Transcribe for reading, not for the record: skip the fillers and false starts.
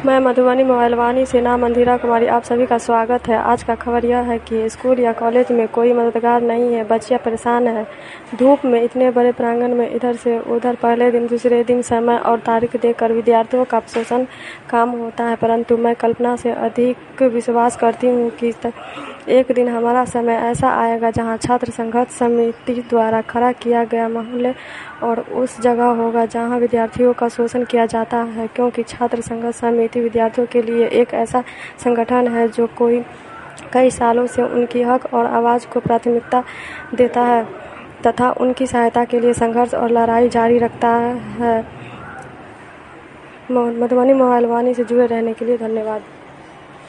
मैं मधुबनी मोबाइल वाणी से नाम मंदिरा कुमारी आप सभी का स्वागत है। आज का खबर यह है कि स्कूल या कॉलेज में कोई मददगार नहीं है, बच्चियां परेशान हैं। धूप में इतने बड़े प्रांगण में इधर से उधर पहले दिन दूसरे दिन समय और तारीख देकर विद्यार्थियों का शोषण काम होता है, परंतु मैं कल्पना से अधिक विश्वास करती हूँ कि एक दिन हमारा समय ऐसा आएगा जहाँ छात्र संघर्ष समिति द्वारा खड़ा किया गया माहौल और उस जगह होगा जहाँ विद्यार्थियों का शोषण किया जाता है, क्योंकि छात्र संघर्ष समिति विद्यार्थियों के लिए एक ऐसा संगठन है जो कई सालों से उनकी हक और आवाज़ को प्राथमिकता देता है तथा उनकी सहायता के लिए संघर्ष और लड़ाई जारी रखता है। मधुबनी मोबाइल वाणी से जुड़े रहने के लिए धन्यवाद।